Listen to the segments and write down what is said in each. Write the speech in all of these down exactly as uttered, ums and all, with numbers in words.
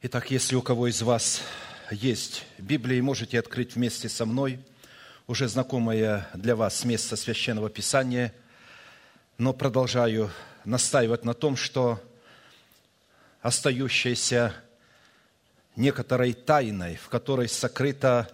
Итак, если у кого из вас есть Библия, можете открыть вместе со мной уже знакомое для вас место Священного Писания, но продолжаю настаивать на том, что остающаяся некоторой тайной, в которой сокрыто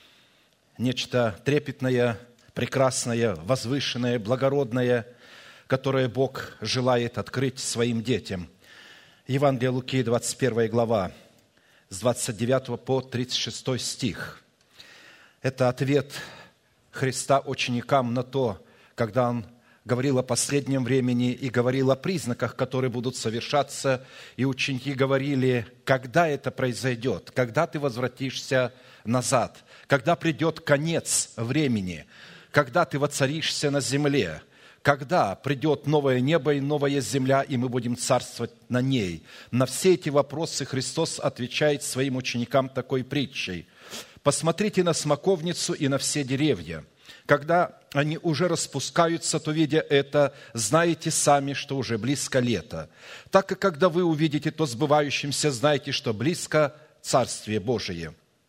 нечто трепетное, прекрасное, возвышенное, благородное, которое Бог желает открыть своим детям. Евангелие Луки, двадцать первая глава, с двадцать девятого по тридцать шестой стих. Это ответ Христа ученикам на то, когда Он говорил о последнем времени и говорил о признаках, которые будут совершаться, и ученики говорили, когда это произойдет, когда ты возвратишься назад, когда придет конец времени, когда ты воцаришься на земле, когда придет новое небо и новая земля, и мы будем царствовать на ней. На все эти вопросы Христос отвечает своим ученикам такой притчей. «Посмотрите на смоковницу и на все деревья. Когда они уже распускаются, то, видя это, знаете сами, что уже близко лето. Так и когда вы увидите то сбывающимся, знаете, что близко Царствие Божие».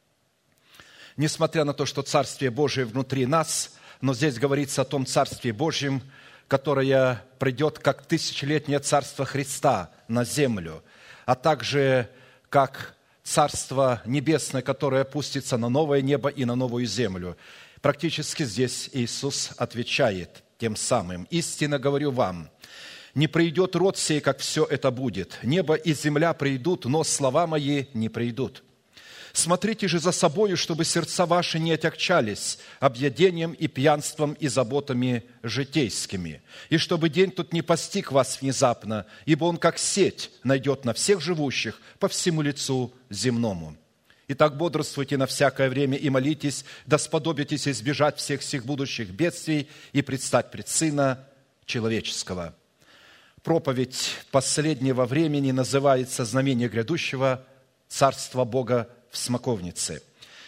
Несмотря на то, что Царствие Божие внутри нас, но здесь говорится о том Царстве Божьем, которое придет как тысячелетнее Царство Христа на землю, а также как Царство Небесное, которое опустится на новое небо и на новую землю. Практически здесь Иисус отвечает тем самым: «Истинно говорю вам, не придет род сей, как все это будет. Небо и земля придут, но слова мои не придут. Смотрите же за собою, чтобы сердца ваши не отягчались объедением и пьянством и заботами житейскими, и чтобы день тут не постиг вас внезапно, ибо он, как сеть, найдет на всех живущих по всему лицу земному. Итак, бодрствуйте на всякое время и молитесь, да сподобитесь избежать всех сих будущих бедствий и предстать пред Сына Человеческого». Проповедь последнего времени называется «Знамение грядущего Царства Бога в смоковнице».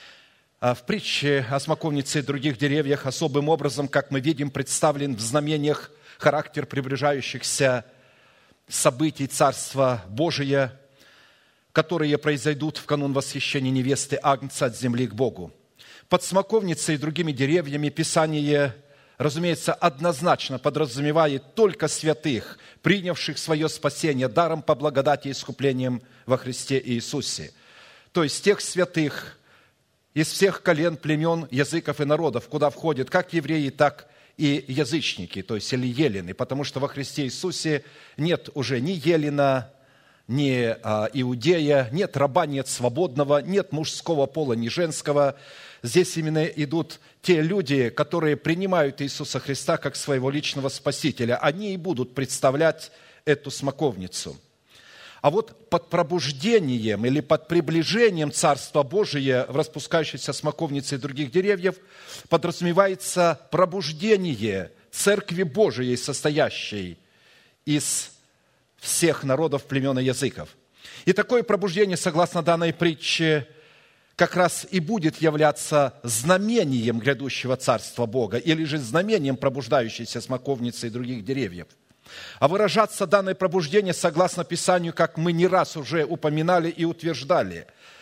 А в притче о смоковнице и других деревьях особым образом, как мы видим, представлен в знамениях характер приближающихся событий Царства Божия, которые произойдут в канун восхищения невесты Агнца от земли к Богу. Под смоковницей и другими деревьями Писание, разумеется, однозначно подразумевает только святых, принявших свое спасение даром по благодати и искуплением во Христе Иисусе. То есть тех святых из всех колен, племен, языков и народов, куда входят как евреи, так и язычники, то есть или елены, потому что во Христе Иисусе нет уже ни елена, ни а, иудея, нет раба, нет свободного, нет мужского пола, ни женского. Здесь именно идут те люди, которые принимают Иисуса Христа как своего личного Спасителя. Они и будут представлять эту смоковницу. А вот под пробуждением или под приближением Царства Божия в распускающейся смоковнице и других деревьев подразумевается пробуждение Церкви Божией, состоящей из всех народов, племен и языков. И такое пробуждение, согласно данной притче, как раз и будет являться знамением грядущего Царства Бога или же знамением пробуждающейся смоковницы и других деревьев. А выражаться данное пробуждение, согласно Писанию, как мы не раз уже упоминали и утверждали,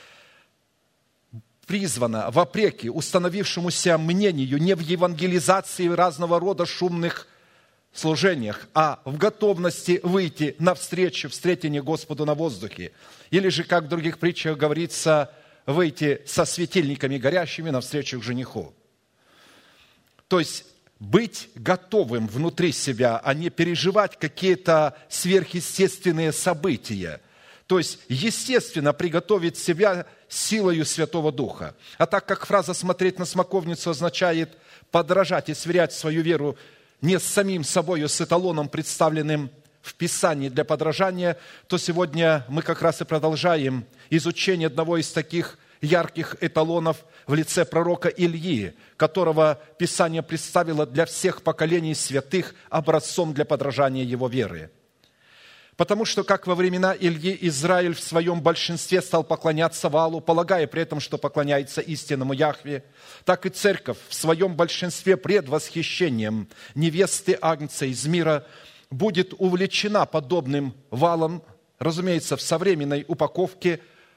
призвано вопреки установившемуся мнению не в евангелизации разного рода шумных служениях, а в готовности выйти навстречу встретению Господу на воздухе. Или же, как в других притчах говорится, выйти со светильниками горящими навстречу к жениху. То есть быть готовым внутри себя, а не переживать какие-то сверхъестественные события. То есть, естественно, приготовить себя силою Святого Духа. А так как фраза «смотреть на смоковницу» означает подражать и сверять свою веру не с самим собою, с эталоном, представленным в Писании для подражания, то сегодня мы как раз и продолжаем изучение одного из таких ярких эталонов в лице пророка Ильи, которого Писание представило для всех поколений святых образцом для подражания его веры. Потому что, как во времена Ильи Израиль в своем большинстве стал поклоняться Ваалу, полагая при этом, что поклоняется истинному Яхве, так и церковь в своем большинстве пред восхищением невесты Агнца из мира будет увлечена подобным Ваалом, разумеется, в современной упаковке,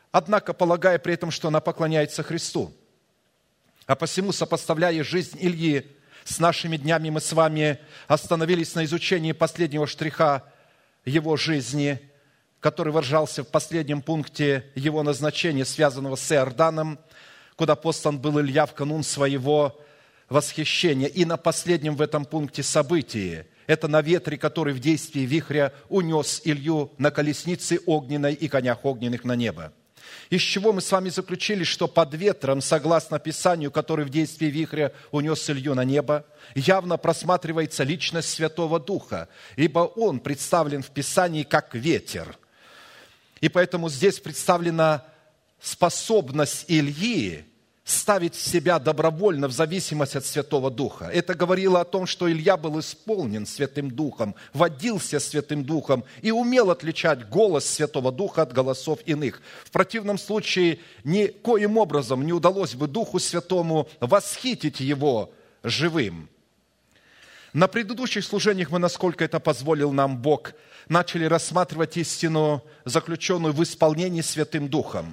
однако полагая при этом, что она поклоняется Христу. А посему, сопоставляя жизнь Ильи с нашими днями, мы с вами остановились на изучении последнего штриха его жизни, который выражался в последнем пункте его назначения, связанного с Иорданом, куда послан был Илья в канун своего восхищения. И на последнем в этом пункте событии, это на ветре, который в действии вихря унес Илью на колеснице огненной и конях огненных на небо. Из чего мы с вами заключили, что под ветром, согласно Писанию, который в действии вихря унес Илью на небо, явно просматривается личность Святого Духа, ибо Он представлен в Писании как ветер. И поэтому здесь представлена способность Ильи ставить себя добровольно в зависимость от Святого Духа. Это говорило о том, что Илья был исполнен Святым Духом, водился Святым Духом и умел отличать голос Святого Духа от голосов иных. В противном случае никоим образом не удалось бы Духу Святому восхитить его живым. На предыдущих служениях мы, насколько это позволил нам Бог, начали рассматривать истину, заключенную в исполнении Святым Духом,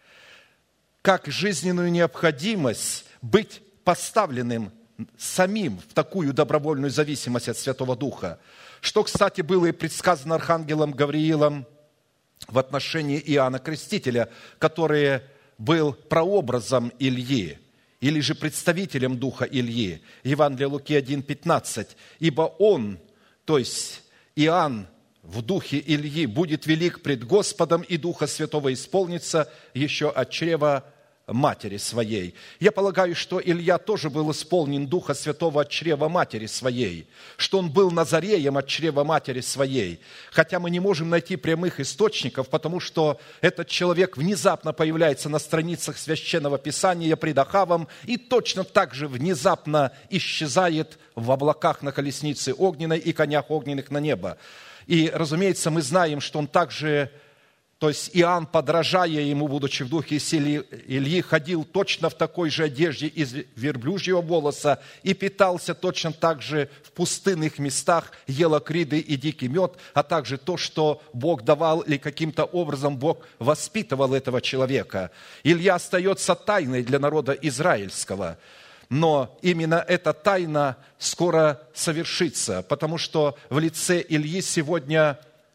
как жизненную необходимость быть поставленным самим в такую добровольную зависимость от Святого Духа, что, кстати, было и предсказано архангелом Гавриилом в отношении Иоанна Крестителя, который был прообразом Ильи, или же представителем Духа Ильи. Евангелие Луки один пятнадцать. «Ибо он, то есть Иоанн, в духе Ильи будет велик пред Господом, и Духа Святого исполнится еще от чрева матери своей». Я полагаю, что Илья тоже был исполнен Духа Святого от чрева матери своей, что он был Назареем от чрева матери своей. Хотя мы не можем найти прямых источников, потому что этот человек внезапно появляется на страницах Священного Писания пред Ахавом и точно так же внезапно исчезает в облаках на колеснице огненной и конях огненных на небо. И, разумеется, мы знаем, что он также, то есть Иоанн, подражая ему, будучи в духе силы Ильи, ходил точно в такой же одежде из верблюжьего волоса и питался точно так же в пустынных местах, ел акриды и дикий мед, а также то, что Бог давал, или каким-то образом Бог воспитывал этого человека. Илья остается тайной для народа израильского. Но именно эта тайна скоро совершится, потому что в лице Ильи сегодня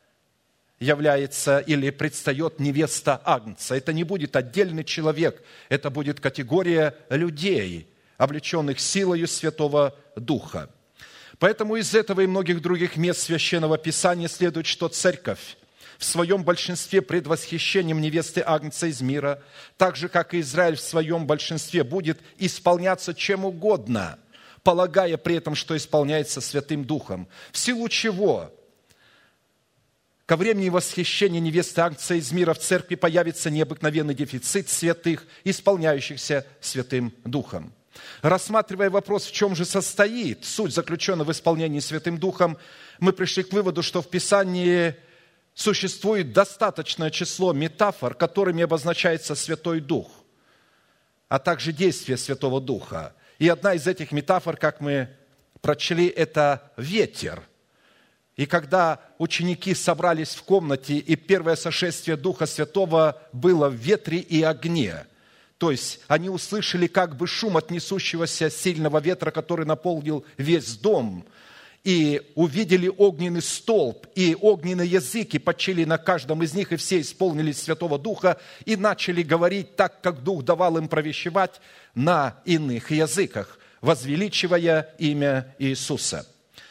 является или предстает невеста Агнца. Это не будет отдельный человек, это будет категория людей, облеченных силою Святого Духа. Поэтому из этого и многих других мест Священного Писания следует, что Церковь в своем большинстве пред восхищением невесты Агнца из мира, так же, как и Израиль в своем большинстве, будет исполняться чем угодно, полагая при этом, что исполняется Святым Духом. В силу чего ко времени восхищения невесты Агнца из мира в церкви появится необыкновенный дефицит святых, исполняющихся Святым Духом. Рассматривая вопрос, в чем же состоит суть, заключенная в исполнении Святым Духом, мы пришли к выводу, что в Писании существует достаточное число метафор, которыми обозначается Святой Дух, а также действие Святого Духа. И одна из этих метафор, как мы прочли, это ветер. И когда ученики собрались в комнате, и первое сошествие Духа Святого было в ветре и огне, то есть они услышали как бы шум от несущегося сильного ветра, который наполнил весь дом, и увидели огненный столб, и огненные языки почили на каждом из них, и все исполнились Святого Духа, и начали говорить так, как Дух давал им провещевать на иных языках, возвеличивая имя Иисуса.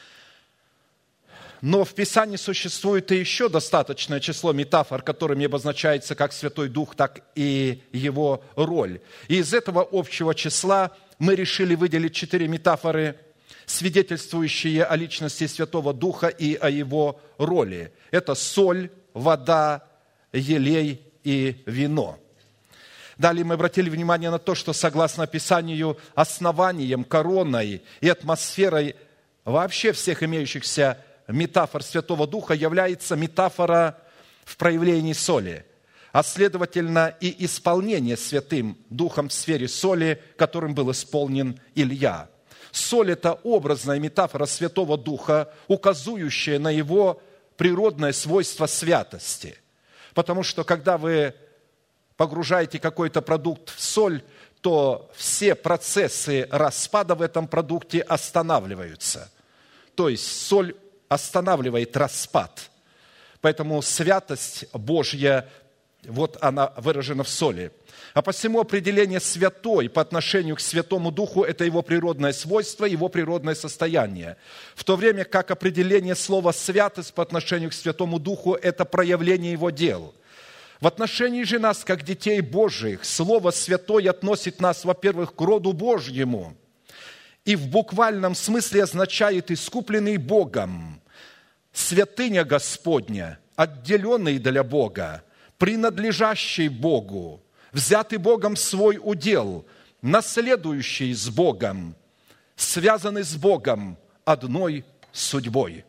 Но в Писании существует и еще достаточное число метафор, которыми обозначается как Святой Дух, так и Его роль. И из этого общего числа мы решили выделить четыре метафоры, свидетельствующие о личности Святого Духа и о Его роли. Это соль, вода, елей и вино. Далее мы обратили внимание на то, что, согласно Писанию, основанием, короной и атмосферой вообще всех имеющихся метафор Святого Духа является метафора в проявлении соли, а следовательно и исполнение Святым Духом в сфере соли, которым был исполнен Илья. Соль – это образная метафора Святого Духа, указывающая на Его природное свойство святости. Потому что, когда вы погружаете какой-то продукт в соль, то все процессы распада в этом продукте останавливаются. То есть соль останавливает распад. Поэтому святость Божья, вот она выражена в соли. А посему определение «святой» по отношению к Святому Духу – это его природное свойство, его природное состояние. В то время как определение слова «святость» по отношению к Святому Духу – это проявление его дел. В отношении же нас, как детей Божьих, слово «святой» относит нас, во-первых, к роду Божьему и в буквальном смысле означает «искупленный Богом», «святыня Господня», «отделенный для Бога», «принадлежащий Богу», взятый Богом в свой удел, наследующий с Богом, связанный с Богом одной судьбой.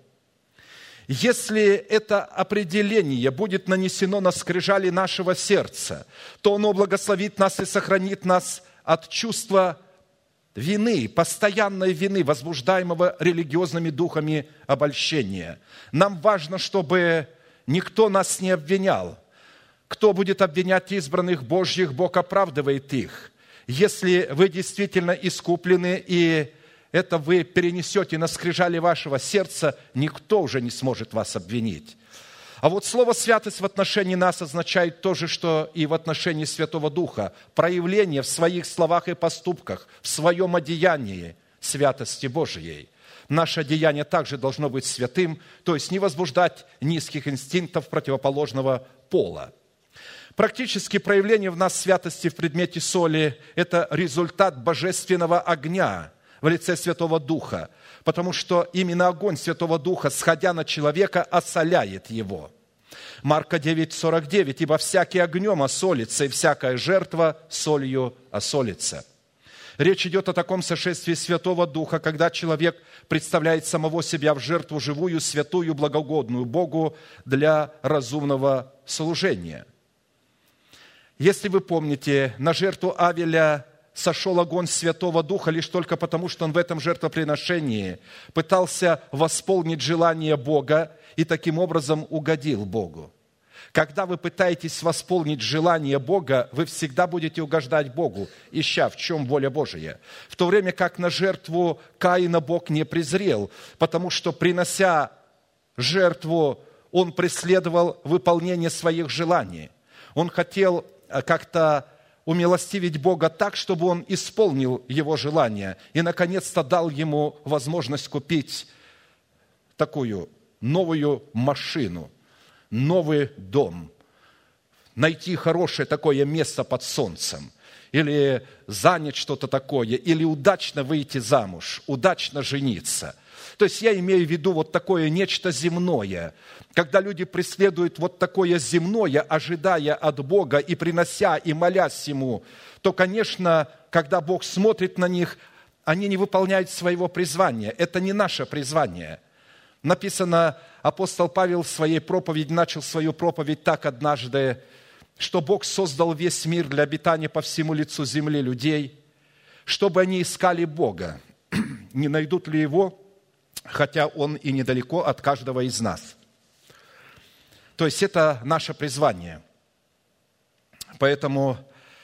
Если это определение будет нанесено на скрижали нашего сердца, то оно благословит нас и сохранит нас от чувства вины, постоянной вины, возбуждаемого религиозными духами обольщения. Нам важно, чтобы никто нас не обвинял. Кто будет обвинять избранных Божьих, Бог оправдывает их. Если вы действительно искуплены, и это вы перенесете на скрижали вашего сердца, никто уже не сможет вас обвинить. А вот слово «святость» в отношении нас означает то же, что и в отношении Святого Духа. Проявление в своих словах и поступках, в своем одеянии святости Божией. Наше одеяние также должно быть святым, то есть не возбуждать низких инстинктов противоположного пола. Практически проявление в нас святости в предмете соли – это результат божественного огня в лице Святого Духа, потому что именно огонь Святого Духа, сходя на человека, осоляет его. Марка девять сорок девять: «Ибо всякий огнем осолится, и всякая жертва солью осолится». Речь идет о таком сошествии Святого Духа, когда человек представляет самого себя в жертву живую, святую, благогодную Богу для разумного служения. Если вы помните, на жертву Авеля сошел огонь Святого Духа лишь только потому, что он в этом жертвоприношении пытался восполнить желание Бога и таким образом угодил Богу. Когда вы пытаетесь восполнить желание Бога, вы всегда будете угождать Богу, ища, в чем воля Божия. В то время как на жертву Каина Бог не презрел, потому что, принося жертву, он преследовал выполнение своих желаний. Он хотел как-то умилостивить Бога так, чтобы он исполнил его желание и, наконец-то, дал ему возможность купить такую новую машину, новый дом, найти хорошее такое место под солнцем, или занять что-то такое, или удачно выйти замуж, удачно жениться. То есть я имею в виду вот такое нечто земное, когда люди преследуют вот такое земное, ожидая от Бога и принося и молясь Ему, то, конечно, когда Бог смотрит на них, они не выполняют своего призвания. Это не наше призвание. Написано, апостол Павел в своей проповеди начал свою проповедь так однажды, что Бог создал весь мир для обитания по всему лицу земли людей, чтобы они искали Бога, не найдут ли Его, хотя Он и недалеко от каждого из нас. То есть это наше призвание. Поэтому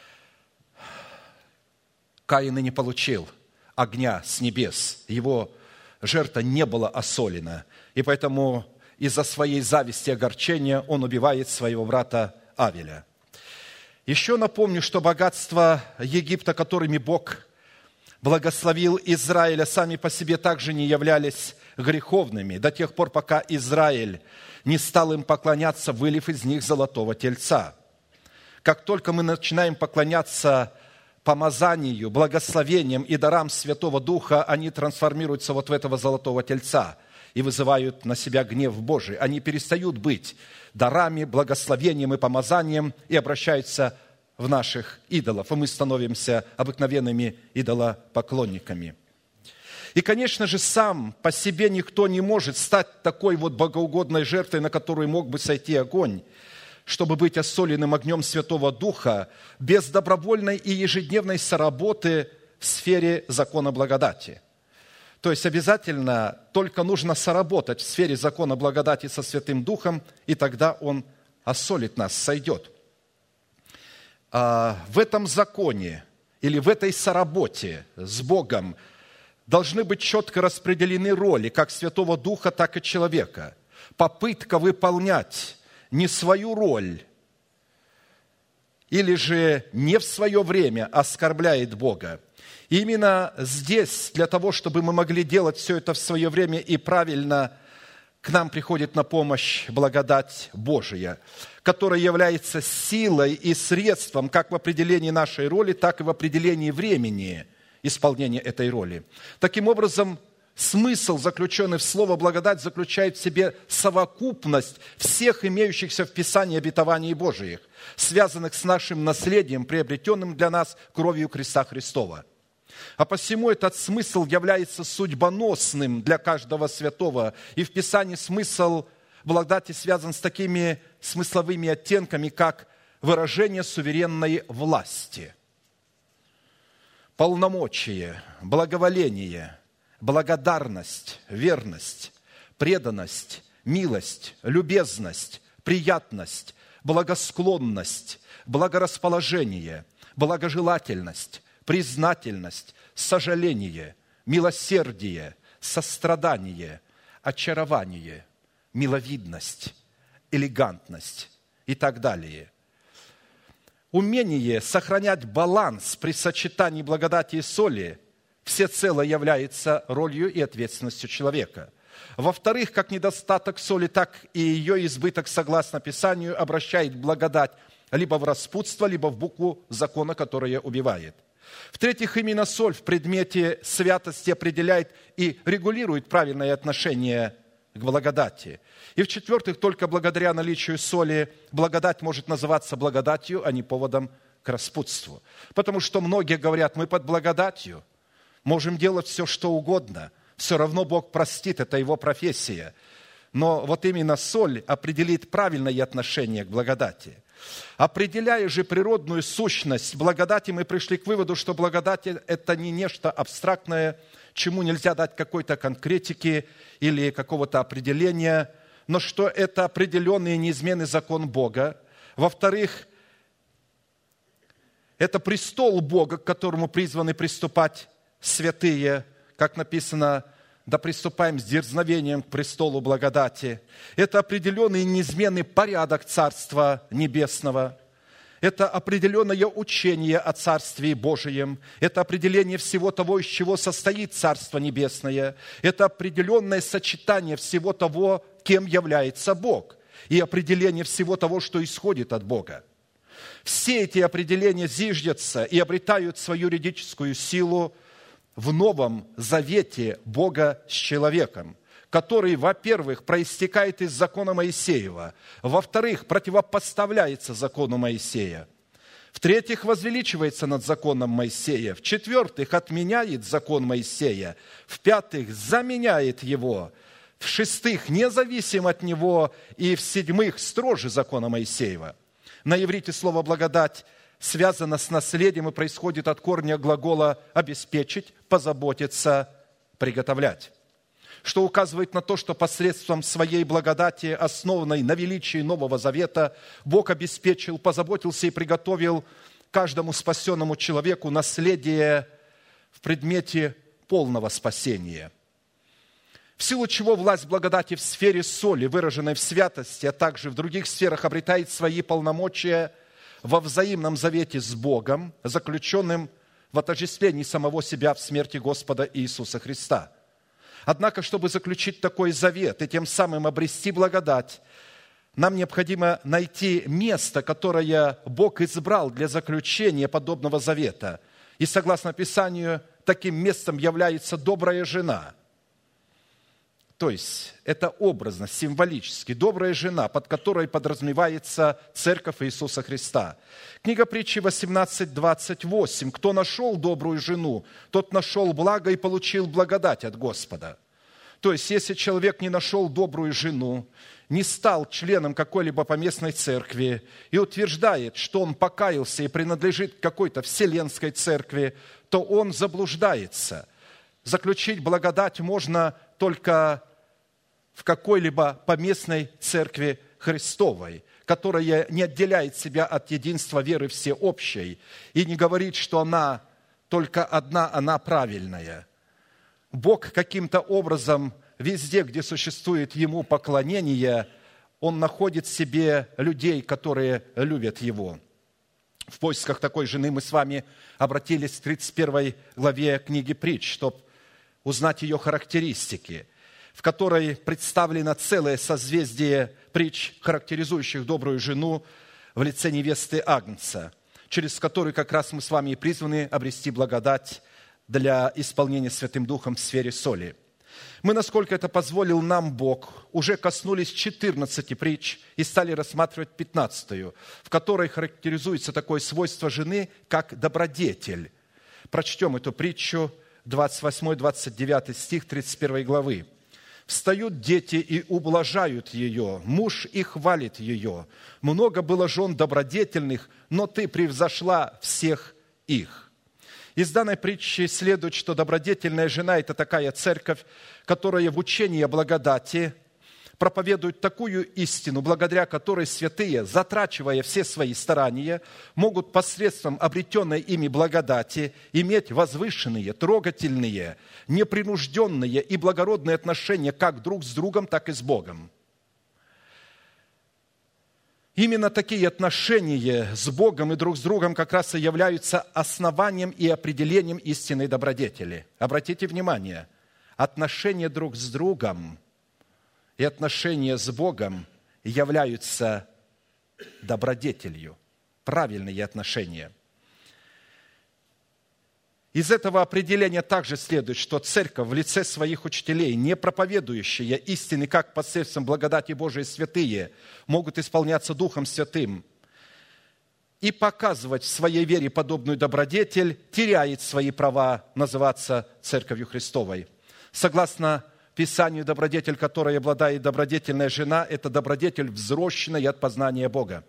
Каин и не получил огня с небес, его жертва не была осолена, и поэтому из-за своей зависти и огорчения он убивает своего брата Авеля. Еще напомню, что богатства Египта, которыми Бог благословил Израиля, сами по себе также не являлись греховными до тех пор, пока Израиль не стал им поклоняться, вылив из них золотого тельца. Как только мы начинаем поклоняться помазанию, благословениям и дарам Святого Духа, они трансформируются вот в этого золотого тельца и вызывают на себя гнев Божий. Они перестают быть дарами, благословением и помазанием и обращаются в наших идолов, и мы становимся обыкновенными идолопоклонниками. И, конечно же, сам по себе никто не может стать такой вот богоугодной жертвой, на которую мог бы сойти огонь, чтобы быть осоленным огнем Святого Духа, без добровольной и ежедневной соработы в сфере закона благодати. То есть обязательно только нужно соработать в сфере закона благодати со Святым Духом, и тогда Он осолит нас, сойдет. в этом законе или в этой соработе с Богом должны быть четко распределены роли как Святого Духа, так и человека. Попытка выполнять не свою роль или же не в свое время оскорбляет Бога. И именно здесь, для того, чтобы мы могли делать все это в свое время и правильно, к нам приходит на помощь благодать Божия, которая является силой и средством как в определении нашей роли, так и в определении времени исполнения этой роли. Таким образом, смысл, заключенный в слово «благодать», заключает в себе совокупность всех имеющихся в Писании обетований Божиих, связанных с нашим наследием, приобретенным для нас кровью креста Христова. А посему этот смысл является судьбоносным для каждого святого. И в Писании смысл благодати связан с такими смысловыми оттенками, как выражение суверенной власти, полномочие, благоволение, благодарность, верность, преданность, милость, любезность, приятность, благосклонность, благорасположение, благожелательность, признательность, сожаление, милосердие, сострадание, очарование, миловидность, элегантность и так далее. Умение сохранять баланс при сочетании благодати и соли всецело является ролью и ответственностью человека. Во-вторых, как недостаток соли, так и ее избыток, согласно Писанию, обращает благодать либо в распутство, либо в букву закона, которая убивает. В-третьих, именно соль в предмете святости определяет и регулирует правильное отношение к благодати. И в-четвертых, только благодаря наличию соли благодать может называться благодатью, а не поводом к распутству. Потому что многие говорят, мы под благодатью можем делать все, что угодно, все равно Бог простит, это Его профессия. Но вот именно соль определит правильное отношение к благодати. Определяя же природную сущность благодати, мы пришли к выводу, что благодать – это не нечто абстрактное, чему нельзя дать какой-то конкретики или какого-то определения, но что это определенный и неизменный закон Бога. Во-вторых, это престол Бога, к которому призваны приступать святые, как написано, да приступаем с дерзновением к престолу благодати. Это определенный и неизменный порядок Царства Небесного. Это определенное учение о Царстве Божием. Это определение всего того, из чего состоит Царство Небесное. Это определенное сочетание всего того, кем является Бог. И определение всего того, что исходит от Бога. Все эти определения зиждятся и обретают свою юридическую силу в Новом Завете Бога с человеком, который, во-первых, проистекает из закона Моисеева, во-вторых, противопоставляется закону Моисея, в-третьих, возвеличивается над законом Моисея, в-четвертых, отменяет закон Моисея, в-пятых, заменяет его, в-шестых, независим от него, и в-седьмых, строже закона Моисеева. На иврите слово «благодать» связано с наследием и происходит от корня глагола «обеспечить», «позаботиться», «приготовлять», что указывает на то, что посредством своей благодати, основанной на величии Нового Завета, Бог обеспечил, позаботился и приготовил каждому спасенному человеку наследие в предмете полного спасения. В силу чего власть благодати в сфере соли, выраженной в святости, а также в других сферах, обретает свои полномочия во взаимном завете с Богом, заключенным в отождествлении самого себя в смерти Господа Иисуса Христа. Однако, чтобы заключить такой завет и тем самым обрести благодать, нам необходимо найти место, которое Бог избрал для заключения подобного завета. И согласно Писанию, таким местом является добрая жена. То есть, это образно, символически, добрая жена, под которой подразумевается Церковь Иисуса Христа. Книга Притчи восемнадцать двадцать восемь. «Кто нашел добрую жену, тот нашел благо и получил благодать от Господа». То есть, если человек не нашел добрую жену, не стал членом какой-либо поместной церкви и утверждает, что он покаялся и принадлежит какой-то вселенской церкви, то он заблуждается. Заключить благодать можно только в какой-либо поместной церкви Христовой, которая не отделяет себя от единства веры всеобщей и не говорит, что она только одна, она правильная. Бог каким-то образом везде, где существует Ему поклонение, Он находит в себе людей, которые любят Его. В поисках такой жены мы с вами обратились к тридцать первой главе книги Притч, чтобы узнать ее характеристики, в которой представлено целое созвездие притч, характеризующих добрую жену в лице невесты Агнца, через которую как раз мы с вами и призваны обрести благодать для исполнения Святым Духом в сфере соли. Мы, насколько это позволил нам Бог, уже коснулись четырнадцати притч и стали рассматривать пятнадцатую, в которой характеризуется такое свойство жены, как добродетель. Прочтем эту притчу, двадцать восьмой двадцать девятый стих тридцать первой главы. «Встают дети и ублажают ее, муж и хвалит ее. Много было жен добродетельных, но ты превзошла всех их». Из данной притчи следует, что добродетельная жена – это такая церковь, которая в учении о благодати проповедует такую истину, благодаря которой святые, затрачивая все свои старания, могут посредством обретенной ими благодати иметь возвышенные, трогательные, непринужденные и благородные отношения как друг с другом, так и с Богом. Именно такие отношения с Богом и друг с другом как раз и являются основанием и определением истинной добродетели. Обратите внимание, отношения друг с другом и отношения с Богом являются добродетелью, правильные отношения. Из этого определения также следует, что церковь в лице своих учителей, не проповедующая истины, как посредством благодати Божией святые, могут исполняться Духом Святым и показывать в своей вере подобную добродетель, теряет свои права называться Церковью Христовой. Согласно Писанию, добродетель, которой обладает добродетельная жена, это добродетель взросшенная от познания Бога.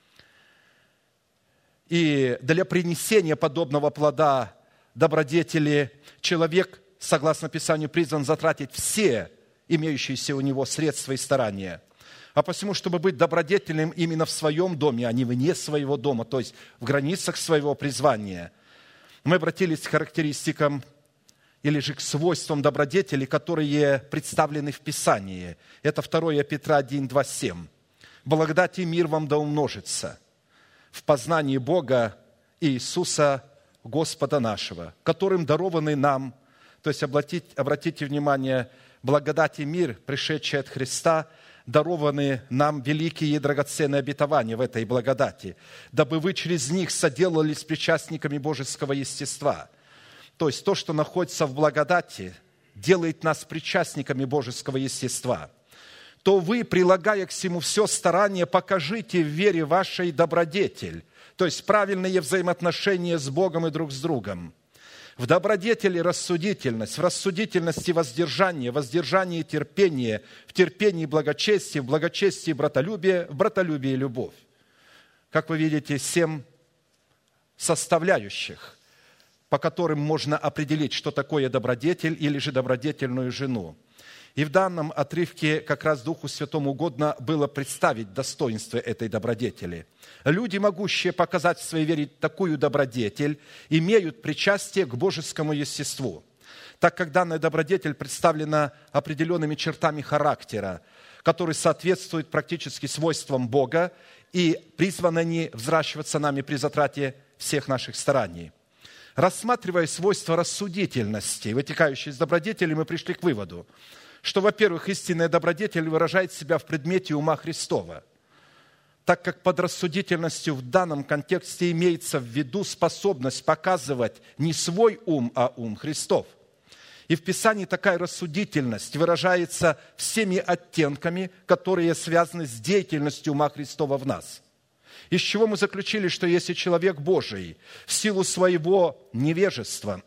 И для принесения подобного плода добродетели человек, согласно Писанию, призван затратить все имеющиеся у него средства и старания. А посему, чтобы быть добродетельным именно в своем доме, а не вне своего дома, то есть в границах своего призвания, мы обратились к характеристикам или же к свойствам добродетели, которые представлены в Писании. Это второе Петра один, два, семь. «Благодать и мир вам да умножится в познании Бога и Иисуса Господа нашего, которым дарованы нам», то есть обратите, обратите внимание, благодать и мир, пришедшие от Христа, дарованы нам великие и драгоценные обетования в этой благодати, дабы вы через них соделались причастниками божеского естества. То есть то, что находится в благодати, делает нас причастниками божеского естества. То вы, прилагая к всему все старание, покажите в вере вашей добродетель, то есть правильные взаимоотношения с Богом и друг с другом. В добродетели рассудительность, в рассудительности воздержание, в воздержании терпение, в терпении благочестие, в благочестии братолюбие, в братолюбии любовь. Как вы видите, семь составляющих, по которым можно определить, что такое добродетель или же добродетельную жену. И в данном отрывке как раз Духу Святому угодно было представить достоинство этой добродетели. Люди, могущие показать в своей вере такую добродетель, имеют причастие к божескому естеству, так как данная добродетель представлена определенными чертами характера, которые соответствуют практически свойствам Бога и призваны они взращиваться нами при затрате всех наших стараний. Рассматривая свойства рассудительности, вытекающие из добродетели, мы пришли к выводу, что, во-первых, истинная добродетель выражает себя в предмете ума Христова, так как под рассудительностью в данном контексте имеется в виду способность показывать не свой ум, а ум Христов. И в Писании такая рассудительность выражается всеми оттенками, которые связаны с деятельностью ума Христова в нас. Из чего мы заключили, что если человек Божий в силу своего невежества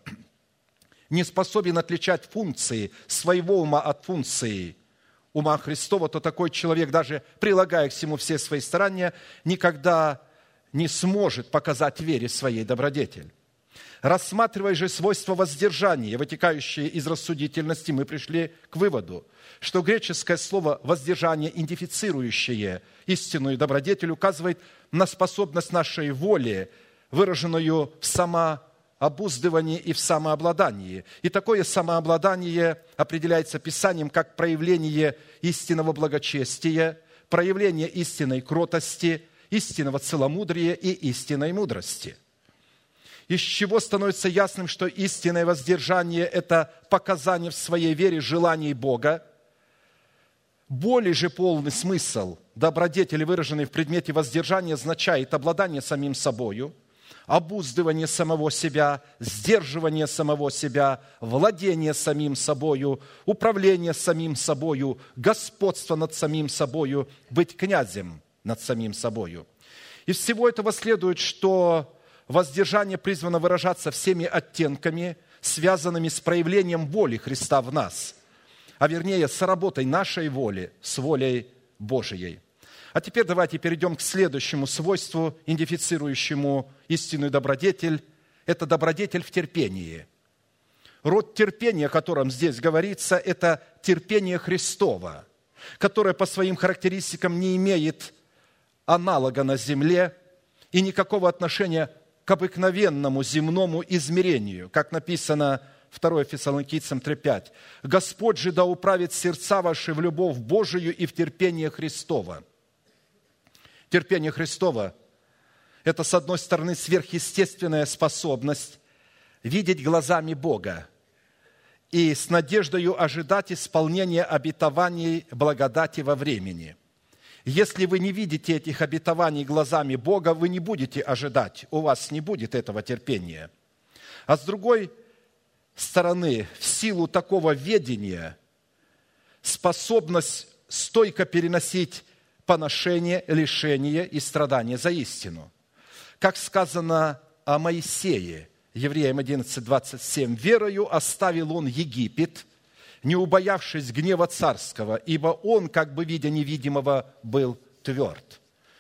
не способен отличать функции своего ума от функции ума Христова, то такой человек, даже прилагая к всему все свои старания, никогда не сможет показать вере своей добродетель. Рассматривая же свойства воздержания, вытекающие из рассудительности, мы пришли к выводу, что греческое слово «воздержание», идентифицирующее истинную добродетель, указывает на способность нашей воли, выраженную в самообуздывании и в самообладании. И такое самообладание определяется Писанием как проявление истинного благочестия, проявление истинной кротости, истинного целомудрия и истинной мудрости. Из чего становится ясным, что истинное воздержание – это показание в своей вере желаний Бога. Более же полный смысл добродетели, выраженный в предмете воздержания, означает обладание самим собою, обуздывание самого себя, сдерживание самого себя, владение самим собою, управление самим собою, господство над самим собою, быть князем над самим собою. Из всего этого следует, что воздержание призвано выражаться всеми оттенками, связанными с проявлением воли Христа в нас, а вернее, с работой нашей воли с волей Божией. А теперь давайте перейдем к следующему свойству, идентифицирующему истинную добродетель. Это добродетель в терпении. Род терпения, о котором здесь говорится, это терпение Христово, которое по своим характеристикам не имеет аналога на земле и никакого отношения к обыкновенному земному измерению, как написано второе Фессалоникийцам три пять. «Господь же да управит сердца ваши в любовь Божию и в терпение Христово». Терпение Христово – это, с одной стороны, сверхъестественная способность видеть глазами Бога и с надеждою ожидать исполнения обетований благодати во времени. Если вы не видите этих обетований глазами Бога, вы не будете ожидать, у вас не будет этого терпения. А с другой стороны, в силу такого ведения, способность стойко переносить поношение, лишение и страдания за истину. Как сказано о Моисее, Евреям одиннадцать двадцать семь, «Верою оставил он Египет, не убоявшись гнева царского, ибо он, как бы видя невидимого, был тверд».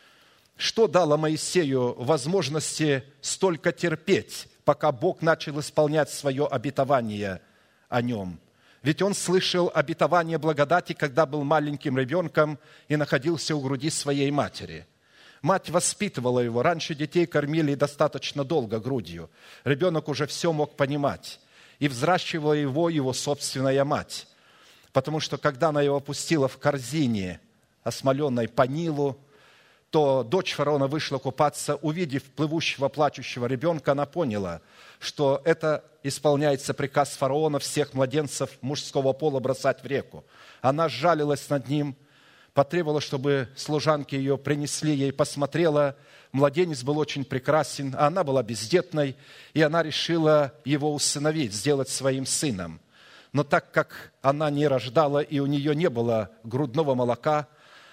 Что дало Моисею возможности столько терпеть, пока Бог начал исполнять свое обетование о нем? Ведь он слышал обетование благодати, когда был маленьким ребенком и находился у груди своей матери. Мать воспитывала его. Раньше детей кормили достаточно долго грудью. Ребенок уже все мог понимать. И взращивала его его собственная мать. Потому что, когда она его опустила в корзине, осмоленной по Нилу, то дочь фараона вышла купаться. Увидев плывущего, плачущего ребенка, она поняла, что это исполняется приказ фараона всех младенцев мужского пола бросать в реку. Она сжалилась над ним, потребовала, чтобы служанки ее принесли, ей посмотрела. Младенец был очень прекрасен, а она была бездетной, и она решила его усыновить, сделать своим сыном. Но так как она не рождала, и у нее не было грудного молока,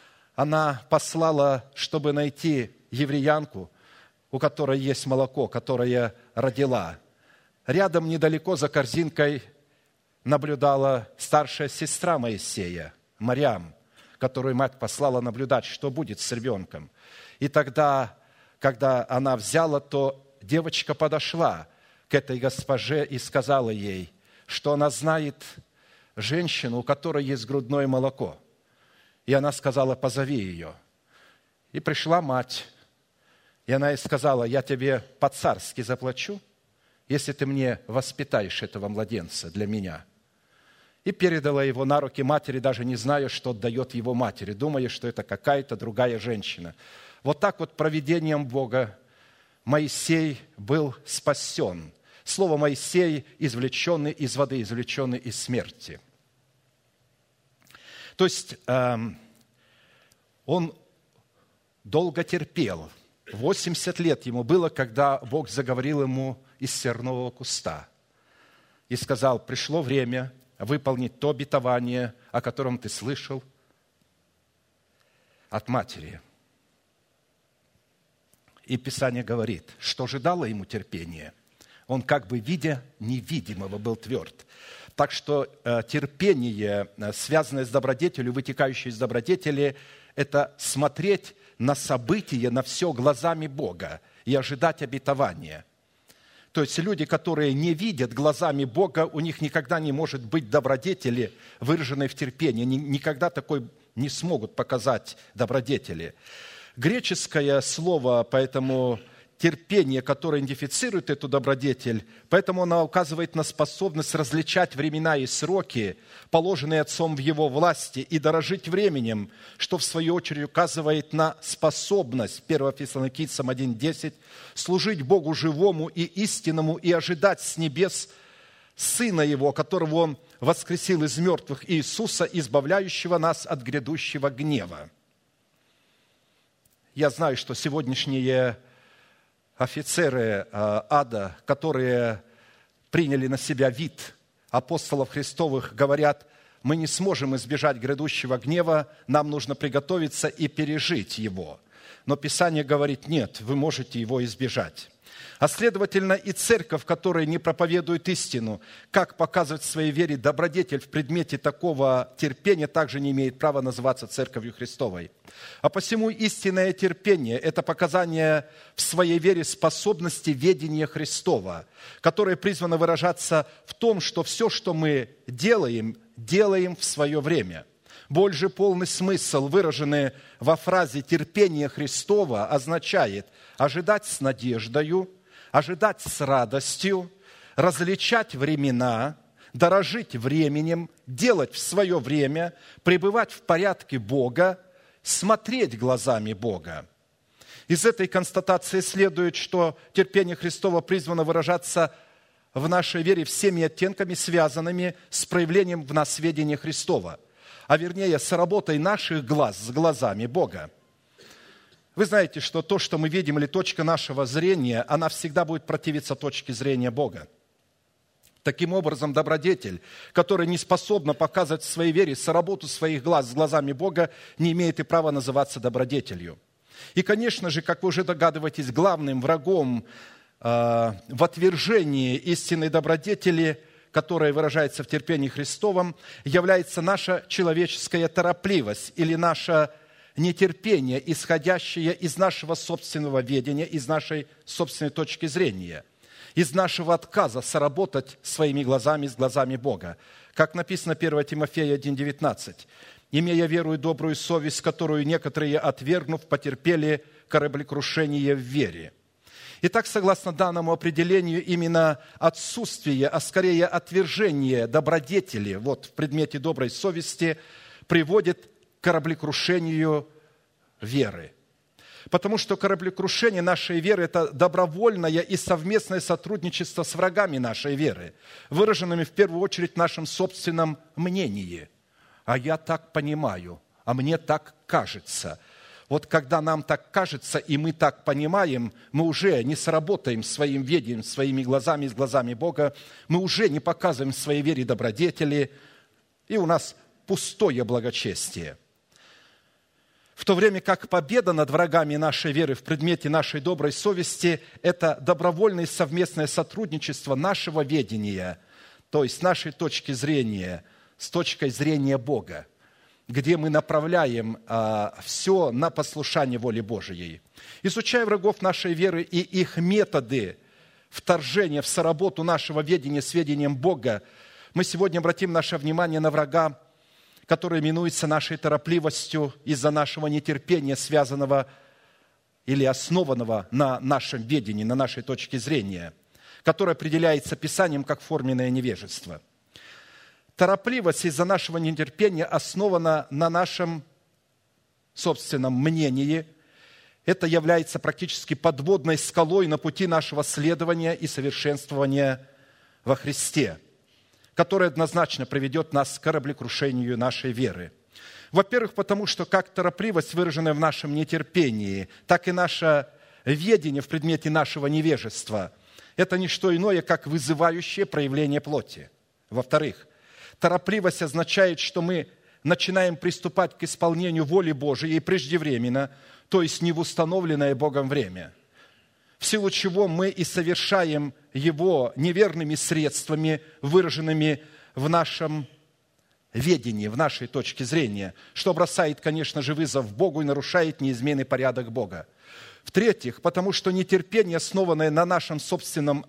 она послала, чтобы найти евреянку, у которой есть молоко, которая родила. Рядом, недалеко за корзинкой, наблюдала старшая сестра Моисея, Марьям, которую мать послала наблюдать, что будет с ребенком. И тогда, когда она взяла, то девочка подошла к этой госпоже и сказала ей, что она знает женщину, у которой есть грудное молоко. И она сказала: позови ее. И пришла мать, и она ей сказала: я тебе по-царски заплачу, если ты мне воспитаешь этого младенца для меня. И передала его на руки матери, даже не зная, что отдает его матери, думая, что это какая-то другая женщина. Вот так вот провидением Бога Моисей был спасен. Слово «Моисей» извлеченный из воды, извлеченный из смерти. То есть эм, он долго терпел. восемьдесят лет ему было, когда Бог заговорил ему из сернового куста и сказал: пришло время выполнить то обетование, о котором ты слышал от матери. И Писание говорит, что же дало ему терпение. Он, как бы видя невидимого, был тверд. Так что э, терпение, связанное с добродетелью, вытекающее из добродетели, это смотреть на события, на все глазами Бога и ожидать обетования. То есть люди, которые не видят глазами Бога, у них никогда не может быть добродетели, выраженной в терпении. Никогда такой не смогут показать добродетели. Греческое слово, поэтому терпение, которое идентифицирует эту добродетель, поэтому оно указывает на способность различать времена и сроки, положенные Отцом в Его власти, и дорожить временем, что в свою очередь указывает на способность, первое Фессалоникийцам один десять, служить Богу живому и истинному и ожидать с небес Сына Его, которого Он воскресил из мертвых, Иисуса, избавляющего нас от грядущего гнева. Я знаю, что сегодняшние офицеры ада, которые приняли на себя вид апостолов Христовых, говорят: мы не сможем избежать грядущего гнева, нам нужно приготовиться и пережить его. Но Писание говорит: нет, вы можете его избежать. А следовательно, и церковь, которая не проповедует истину, как показывать в своей вере добродетель в предмете такого терпения, также не имеет права называться церковью Христовой. А посему истинное терпение – это показание в своей вере способности ведения Христова, которое призвано выражаться в том, что все, что мы делаем, делаем в свое время. Более же полный смысл, выраженный во фразе «терпение Христова», означает ожидать с надеждою, ожидать с радостью, различать времена, дорожить временем, делать в свое время, пребывать в порядке Бога, смотреть глазами Бога. Из этой констатации следует, что терпение Христово призвано выражаться в нашей вере всеми оттенками, связанными с проявлением в нас ведения Христова, а вернее с работой наших глаз с глазами Бога. Вы знаете, что то, что мы видим, или точка нашего зрения, она всегда будет противиться точке зрения Бога. Таким образом, добродетель, которая не способна показывать в своей вере соработу своих глаз с глазами Бога, не имеет и права называться добродетелью. И, конечно же, как вы уже догадываетесь, главным врагом э, в отвержении истинной добродетели, которая выражается в терпении Христовом, является наша человеческая торопливость или наша нетерпение, исходящее из нашего собственного ведения, из нашей собственной точки зрения, из нашего отказа соработать своими глазами с глазами Бога. Как написано первое Тимофея один девятнадцать. «Имея веру и добрую совесть, которую некоторые, отвергнув, потерпели кораблекрушение в вере». Итак, согласно данному определению, именно отсутствие, а скорее отвержение добродетели вот, в предмете доброй совести приводит к кораблекрушению веры. Потому что кораблекрушение нашей веры – это добровольное и совместное сотрудничество с врагами нашей веры, выраженными в первую очередь в нашем собственном мнении. А я так понимаю, а мне так кажется. Вот когда нам так кажется, и мы так понимаем, мы уже не сработаем своим ведением, своими глазами, с глазами Бога, мы уже не показываем в своей вере добродетели, и у нас пустое благочестие. В то время как победа над врагами нашей веры в предмете нашей доброй совести – это добровольное совместное сотрудничество нашего ведения, то есть нашей точки зрения, с точкой зрения Бога, где мы направляем а, все на послушание воле Божией. Изучая врагов нашей веры и их методы вторжения в соработу нашего ведения с ведением Бога, мы сегодня обратим наше внимание на врага, который именуется нашей торопливостью из-за нашего нетерпения, связанного или основанного на нашем ведении, на нашей точке зрения, которое определяется Писанием как форменное невежество. Торопливость из-за нашего нетерпения основана на нашем собственном мнении. Это является практически подводной скалой на пути нашего следования и совершенствования во Христе, которое однозначно приведет нас к кораблекрушению нашей веры. Во-первых, потому что как торопливость, выраженная в нашем нетерпении, так и наше ведение в предмете нашего невежества – это не что иное, как вызывающее проявление плоти. Во-вторых, торопливость означает, что мы начинаем приступать к исполнению воли Божией преждевременно, то есть не в установленное Богом время, в силу чего мы и совершаем его неверными средствами, выраженными в нашем ведении, в нашей точке зрения, что бросает, конечно же, вызов Богу и нарушает неизменный порядок Бога. В-третьих, потому что нетерпение, основанное на нашем собственном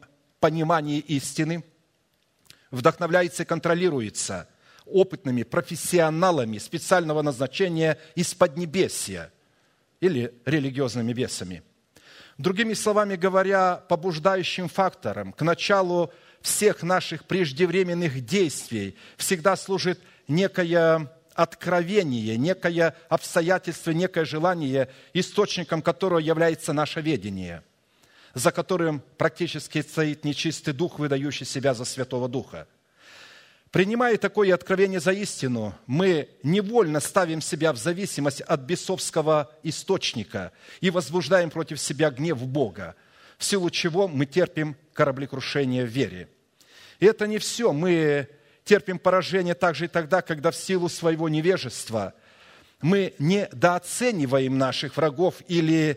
понимании истины, вдохновляется и контролируется опытными профессионалами специального назначения из Поднебесья или религиозными бесами. Другими словами говоря, побуждающим фактором к началу всех наших преждевременных действий всегда служит некое откровение, некое обстоятельство, некое желание, источником которого является наше ведение, за которым практически стоит нечистый дух, выдающий себя за Святого Духа. Принимая такое откровение за истину, мы невольно ставим себя в зависимость от бесовского источника и возбуждаем против себя гнев Бога, в силу чего мы терпим кораблекрушение в вере. И это не все. Мы терпим поражение также и тогда, когда в силу своего невежества мы недооцениваем наших врагов или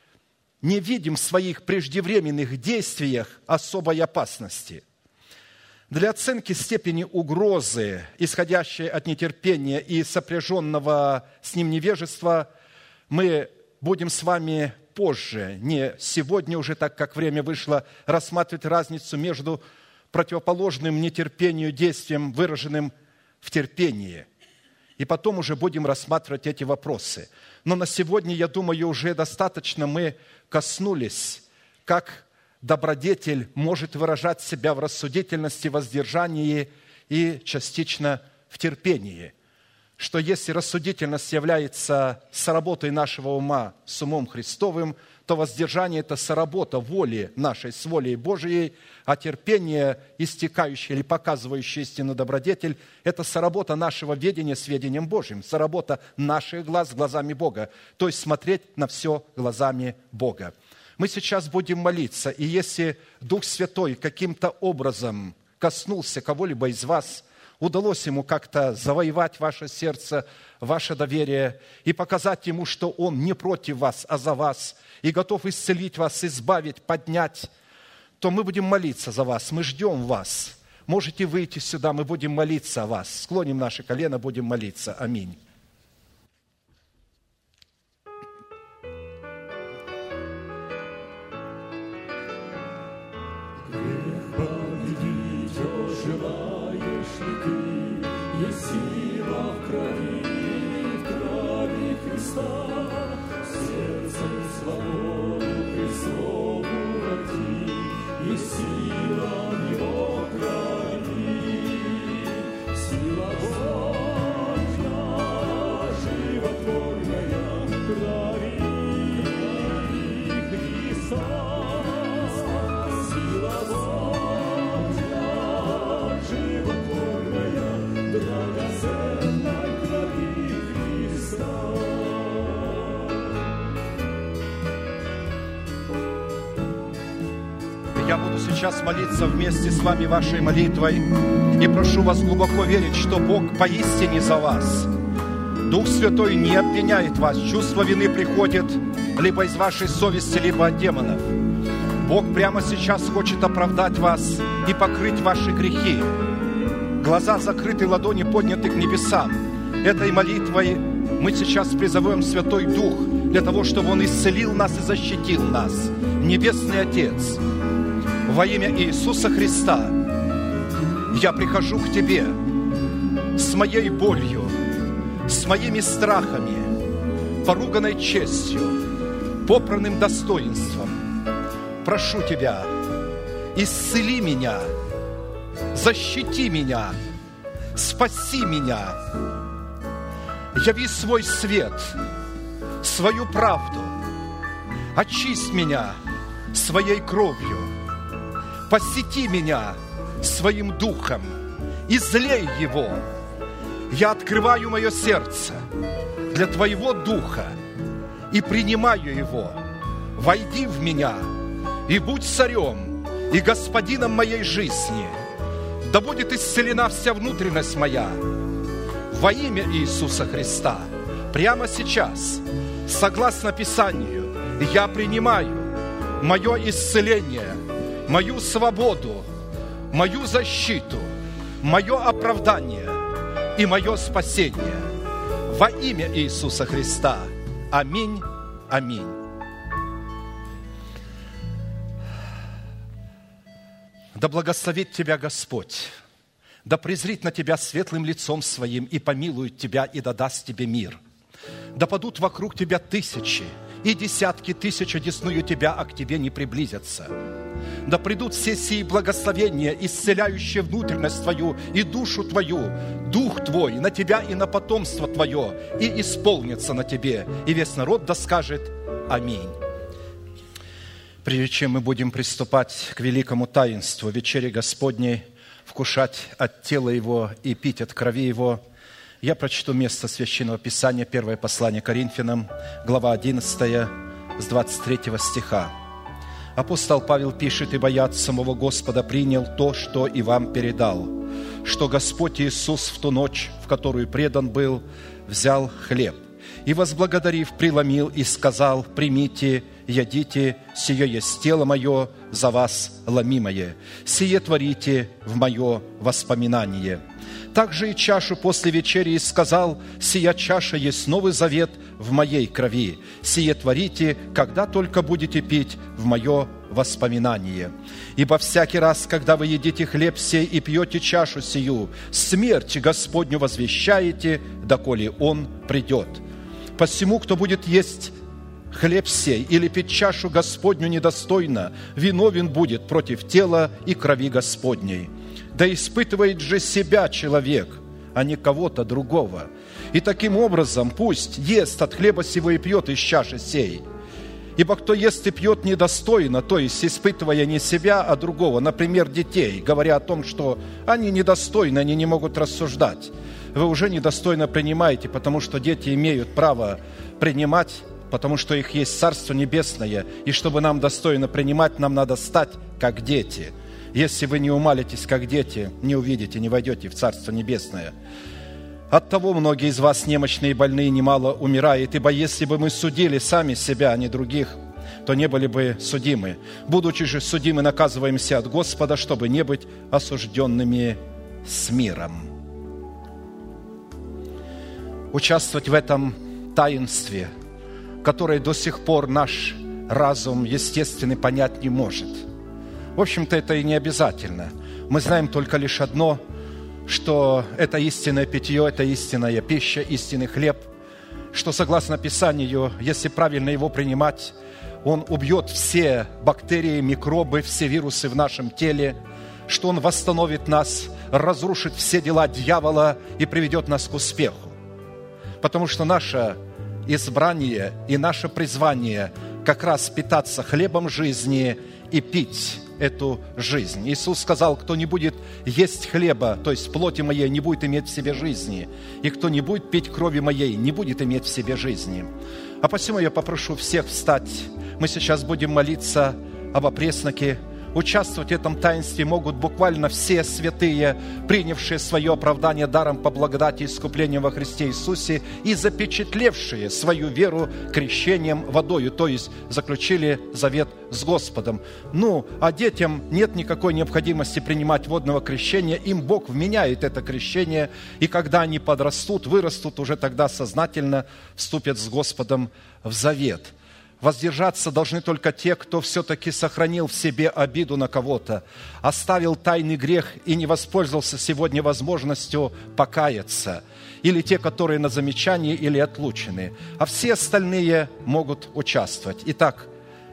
не видим в своих преждевременных действиях особой опасности. Для оценки степени угрозы, исходящей от нетерпения и сопряженного с ним невежества, мы будем с вами позже, не сегодня уже, так как время вышло, рассматривать разницу между противоположным нетерпению действием, выраженным в терпении. И потом уже будем рассматривать эти вопросы. Но на сегодня, я думаю, уже достаточно мы коснулись, как добродетель может выражать себя в рассудительности, воздержании и частично в терпении. Что если рассудительность является соработой нашего ума с умом Христовым, то воздержание – это соработа воли нашей с волей Божией, а терпение, истекающее или показывающее истинную добродетель – это соработа нашего ведения с ведением Божьим, соработа наших глаз с глазами Бога, то есть смотреть на все глазами Бога. Мы сейчас будем молиться, и если Дух Святой каким-то образом коснулся кого-либо из вас, удалось Ему как-то завоевать ваше сердце, ваше доверие и показать Ему, что Он не против вас, а за вас, и готов исцелить вас, избавить, поднять, то мы будем молиться за вас, мы ждем вас. Можете выйти сюда, мы будем молиться о вас. Склоним наши колено, будем молиться. Аминь. Я буду сейчас молиться вместе с вами вашей молитвой и прошу вас глубоко верить, что Бог поистине за вас. Дух Святой не обвиняет вас. Чувство вины приходит либо из вашей совести, либо от демонов. Бог прямо сейчас хочет оправдать вас и покрыть ваши грехи. Глаза закрыты, ладони подняты к небесам. Этой молитвой мы сейчас призовем Святой Дух для того, чтобы Он исцелил нас и защитил нас. Небесный Отец, во имя Иисуса Христа я прихожу к Тебе с моей болью, с моими страхами, поруганной честью, попранным достоинством. Прошу Тебя, исцели меня, защити меня, спаси меня, яви свой свет, свою правду, очисть меня своей кровью, посети меня своим духом, излей его. Я открываю мое сердце для Твоего духа и принимаю его. Войди в меня и будь царем и господином моей жизни. Да будет исцелена вся внутренность моя. Во имя Иисуса Христа, прямо сейчас, согласно Писанию, я принимаю мое исцеление, мою свободу, мою защиту, мое оправдание и мое спасение. Во имя Иисуса Христа. Аминь. Аминь. Да благословит тебя Господь, да презрит на тебя светлым лицом своим и помилует тебя и да даст тебе мир. Да падут вокруг тебя тысячи и десятки тысяч одесную тебя, а к тебе не приблизятся. Да придут все сии благословения, исцеляющие внутренность твою и душу твою, дух твой на тебя и на потомство твое, и исполнится на тебе. И весь народ да скажет аминь. Прежде чем мы будем приступать к великому таинству вечери Господней, вкушать от тела Его и пить от крови Его, я прочту место Священного Писания, первое послание Коринфянам, глава одиннадцатая, с двадцать третьего стиха. Апостол Павел пишет: «Ибо я от самого Господа принял то, что и вам передал, что Господь Иисус в ту ночь, в которую предан был, взял хлеб, и, возблагодарив, преломил и сказал: примите, ядите, сие есть тело мое, за вас ломимое, сие творите в мое воспоминание. Также и чашу после вечери и сказал: сия чаша есть новый завет в моей крови, сие творите, когда только будете пить в мое воспоминание. Ибо всякий раз, когда вы едите хлеб сей и пьете чашу сию, смерть Господню возвещаете, доколе Он придет. Посему, кто будет есть хлеб сей или пить чашу Господню недостойно, виновен будет против тела и крови Господней. Да испытывает же себя человек, а не кого-то другого. И таким образом пусть ест от хлеба сего и пьет из чаши сей. Ибо кто ест и пьет недостойно, то есть испытывая не себя, а другого, например, детей, говоря о том, что они недостойны, они не могут рассуждать, вы уже недостойно принимаете, потому что дети имеют право принимать, потому что их есть Царство Небесное, и чтобы нам достойно принимать, нам надо стать как дети. Если вы не умалитесь, как дети, не увидите, не войдете в Царство Небесное. Оттого многие из вас немощные и больные немало умирают, ибо если бы мы судили сами себя, а не других, то не были бы судимы. Будучи же судимы, наказываемся от Господа, чтобы не быть осужденными с миром». Участвовать в этом таинстве, которое до сих пор наш разум естественный понять не может. В общем-то, это и не обязательно. Мы знаем только лишь одно, что это истинное питье, это истинная пища, истинный хлеб, что, согласно Писанию, если правильно его принимать, он убьет все бактерии, микробы, все вирусы в нашем теле, что он восстановит нас, разрушит все дела дьявола и приведет нас к успеху. Потому что наше избрание и наше призвание как раз питаться хлебом жизни и пить эту жизнь. Иисус сказал: кто не будет есть хлеба, то есть плоти моей, не будет иметь в себе жизни, и кто не будет пить крови моей, не будет иметь в себе жизни. А посему я попрошу всех встать. Мы сейчас будем молиться об опресноке. Участвовать в этом таинстве могут буквально все святые, принявшие свое оправдание даром по благодати и искуплением во Христе Иисусе и запечатлевшие свою веру крещением водою, то есть заключили завет с Господом. Ну, а детям нет никакой необходимости принимать водного крещения, им Бог вменяет это крещение, и когда они подрастут, вырастут, уже тогда сознательно вступят с Господом в завет. Воздержаться должны только те, кто все-таки сохранил в себе обиду на кого-то, оставил тайный грех и не воспользовался сегодня возможностью покаяться, или те, которые на замечании или отлучены, а все остальные могут участвовать. Итак,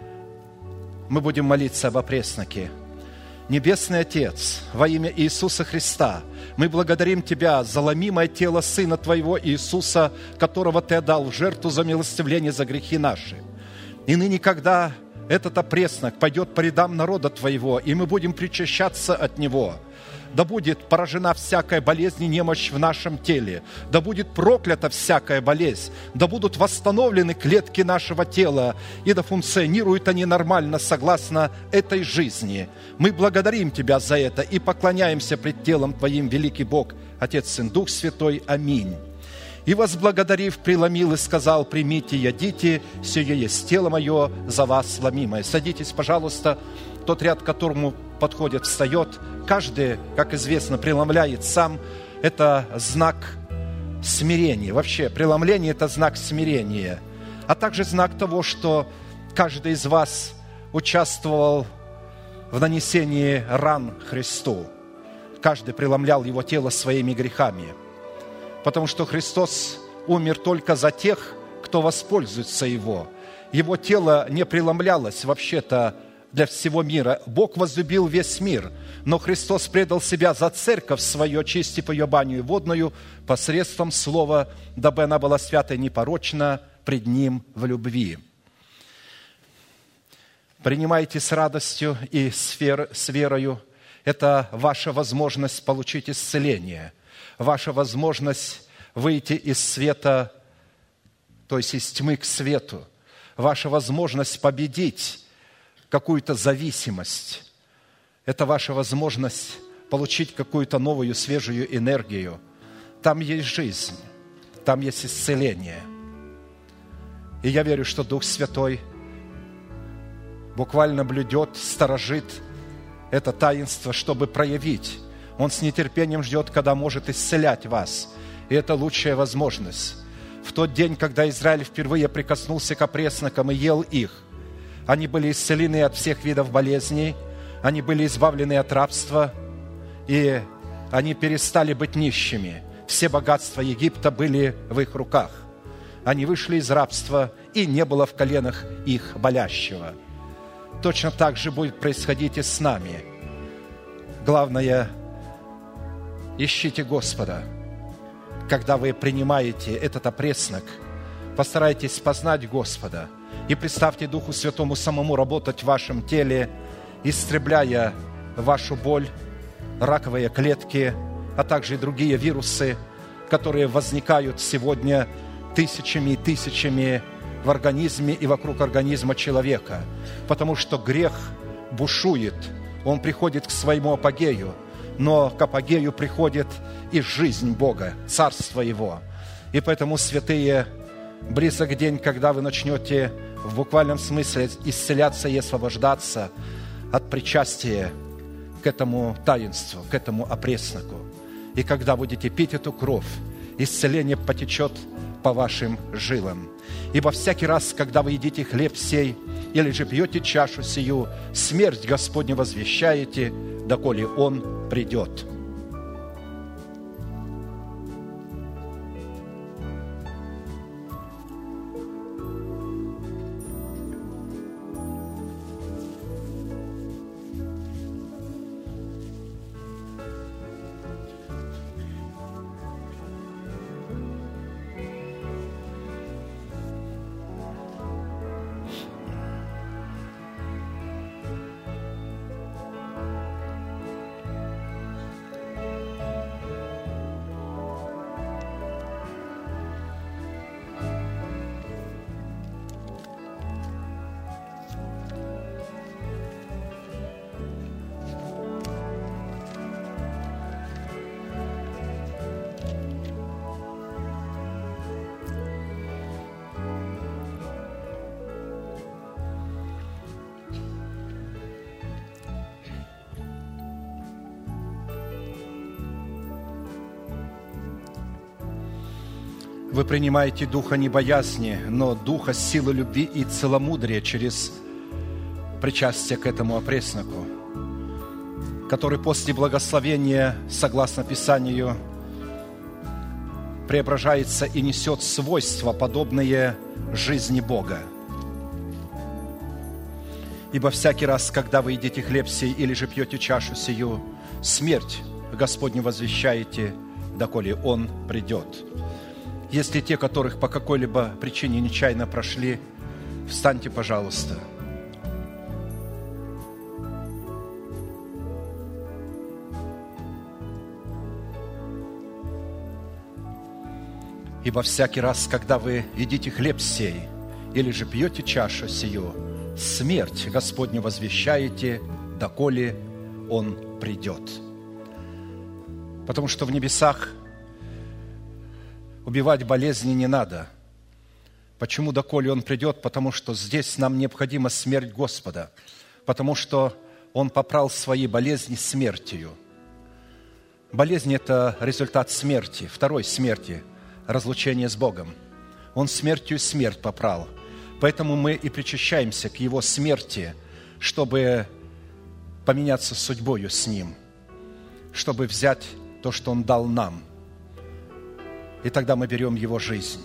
мы будем молиться об опресноке. Небесный Отец, во имя Иисуса Христа, мы благодарим Тебя за ломимое тело Сына Твоего Иисуса, которого Ты отдал в жертву за милостивление за грехи наши. И ныне, когда этот опреснок пойдет по рядам народа Твоего, и мы будем причащаться от него, да будет поражена всякая болезнь и немощь в нашем теле, да будет проклята всякая болезнь, да будут восстановлены клетки нашего тела, и да функционируют они нормально согласно этой жизни. Мы благодарим Тебя за это и поклоняемся пред телом Твоим, великий Бог, Отец, Сын, Дух Святой. Аминь. И, возблагодарив, преломил и сказал: примите, ядите, сие есть тело мое, за вас ломимое. Садитесь, пожалуйста. Тот ряд, к которому подходит, встает. Каждый, как известно, преломляет сам. Это знак смирения. Вообще, преломление – это знак смирения. А также знак того, что каждый из вас участвовал в нанесении ран Христу. Каждый преломлял Его тело своими грехами. Потому что Христос умер только за тех, кто воспользуется Его. Его тело не преломлялось вообще-то для всего мира. Бог возлюбил весь мир, но Христос предал Себя за церковь свою, очистив ее баню водную посредством слова, дабы она была свята и непорочна пред Ним в любви. Принимайте с радостью и с верою. Это ваша возможность получить исцеление, ваша возможность выйти из света, то есть из тьмы к свету, ваша возможность победить какую-то зависимость. Это ваша возможность получить какую-то новую, свежую энергию. Там есть жизнь, там есть исцеление. И я верю, что Дух Святой буквально блюдет, сторожит это таинство, чтобы проявить. Он с нетерпением ждет, когда может исцелять вас. И это лучшая возможность. В тот день, когда Израиль впервые прикоснулся к опреснокам и ел их, они были исцелены от всех видов болезней, они были избавлены от рабства, и они перестали быть нищими. Все богатства Египта были в их руках. Они вышли из рабства, и не было в коленах их болящего. Точно так же будет происходить и с нами. Главное, ищите Господа. Когда вы принимаете этот опреснок, постарайтесь познать Господа и представьте Духу Святому самому работать в вашем теле, истребляя вашу боль, раковые клетки, а также и другие вирусы, которые возникают сегодня тысячами и тысячами в организме и вокруг организма человека. Потому что грех бушует, он приходит к своему апогею, но к апогею приходит и жизнь Бога, Царство Его. И поэтому, святые, близок день, когда вы начнете в буквальном смысле исцеляться и освобождаться от причастия к этому таинству, к этому опресноку. И когда будете пить эту кровь, исцеление потечет по вашим жилам. Ибо всякий раз, когда вы едите хлеб сей, или же пьете чашу сию, смерть Господню возвещаете, доколе Он придет». Вы принимаете духа не боязни, но духа силы любви и целомудрия через причастие к этому опресноку, который после благословения, согласно Писанию, преображается и несет свойства, подобные жизни Бога. Ибо всякий раз, когда вы едите хлеб сей или же пьете чашу сию, смерть Господню возвещаете, доколе Он придет. Если те, которых по какой-либо причине нечаянно прошли, встаньте, пожалуйста. Ибо всякий раз, когда вы едите хлеб сей, или же пьете чашу сию, смерть Господню возвещаете, доколе Он придет. Потому что в небесах убивать болезни не надо. Почему доколе Он придет? Потому что здесь нам необходима смерть Господа. Потому что Он попрал свои болезни смертью. Болезнь – это результат смерти, второй смерти, разлучения с Богом. Он смертью смерть попрал. Поэтому мы и причащаемся к Его смерти, чтобы поменяться судьбою с Ним, чтобы взять то, что Он дал нам. И тогда мы берем Его жизнь.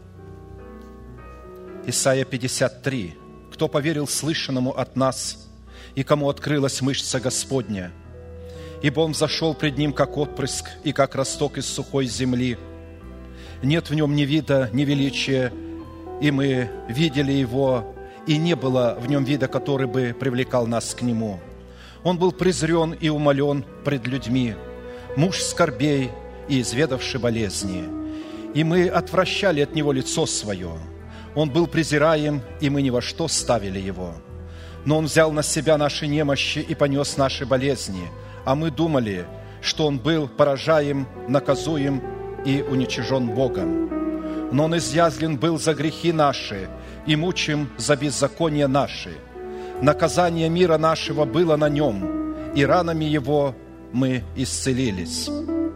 Исайя пятьдесят три. «Кто поверил слышанному от нас, и кому открылась мышца Господня? Ибо Он взошел пред Ним, как отпрыск, и как росток из сухой земли. Нет в Нем ни вида, ни величия, и мы видели Его, и не было в Нем вида, который бы привлекал нас к Нему. Он был презрен и умолен пред людьми, муж скорбей и изведавший болезни. И мы отвращали от Него лицо Свое. Он был презираем, и мы ни во что ставили Его. Но Он взял на себя наши немощи и понес наши болезни, а мы думали, что Он был поражаем, наказуем и уничижен Богом. Но Он изъязлен был за грехи наши и мучим за беззаконие наши. Наказание мира нашего было на Нем, и ранами Его мы исцелились.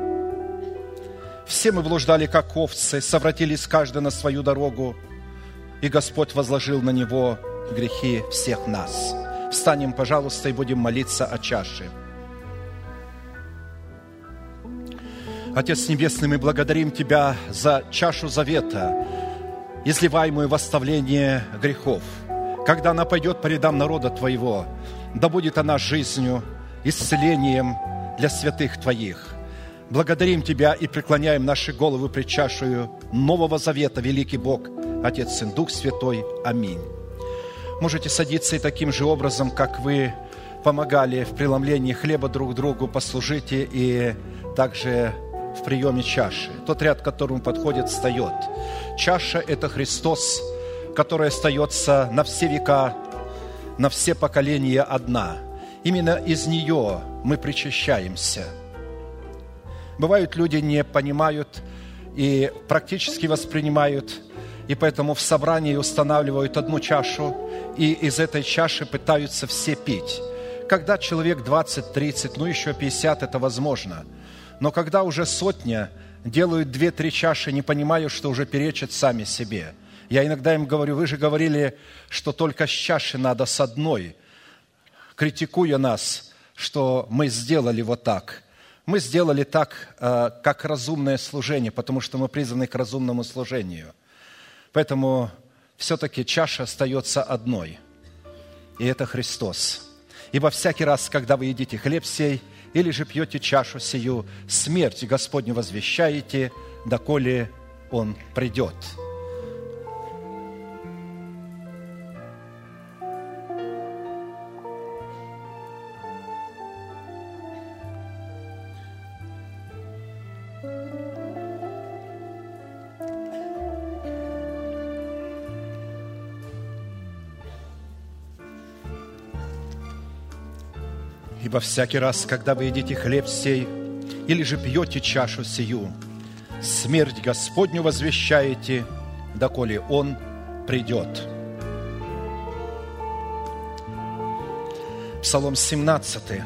Все мы блуждали, как овцы, совратились каждый на свою дорогу, и Господь возложил на Него грехи всех нас». Встанем, пожалуйста, и будем молиться о чаше. Отец Небесный, мы благодарим Тебя за чашу завета, изливаемую в оставление грехов. Когда она пойдет по рядам народа Твоего, да будет она жизнью, исцелением для святых Твоих. Благодарим Тебя и преклоняем наши головы пред чашею Нового Завета, великий Бог, Отец, Сын, Дух Святой. Аминь. Можете садиться и таким же образом, как вы помогали в преломлении хлеба друг другу, послужите и также в приеме чаши. Тот ряд, к которому подходит, встает. Чаша – это Христос, который остается на все века, на все поколения одна. Именно из нее мы причащаемся. Бывают, люди не понимают и практически воспринимают, и поэтому в собрании устанавливают одну чашу, и из этой чаши пытаются все пить. Когда человек двадцать, тридцать, ну еще пятьдесят, это возможно. Но когда уже сотня делают две-три чаши, не понимая, что уже перечат сами себе. Я иногда им говорю: вы же говорили, что только с чаши надо с одной, критикуя нас, что мы сделали вот так. Мы сделали так, как разумное служение, потому что мы призваны к разумному служению. Поэтому все-таки чаша остается одной, и это Христос. Ибо всякий раз, когда вы едите хлеб сей, или же пьете чашу сию, смерть Господню возвещаете, доколе Он придет. Ибо всякий раз, когда вы едите хлеб сей, или же пьете чашу сию, смерть Господню возвещаете, доколе Он придет. Псалом семнадцатый,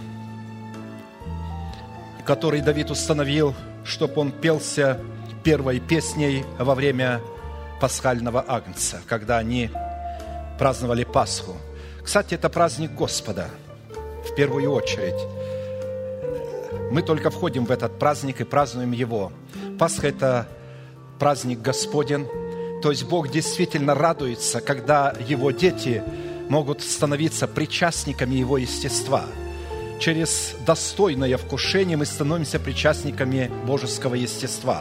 который Давид установил, чтобы он пелся первой песней во время пасхального агнца, когда они праздновали Пасху. Кстати, это праздник Господа. В первую очередь. Мы только входим в этот праздник и празднуем его. Пасха – это праздник Господень. То есть Бог действительно радуется, когда Его дети могут становиться причастниками Его естества. Через достойное вкушение мы становимся причастниками божеского естества.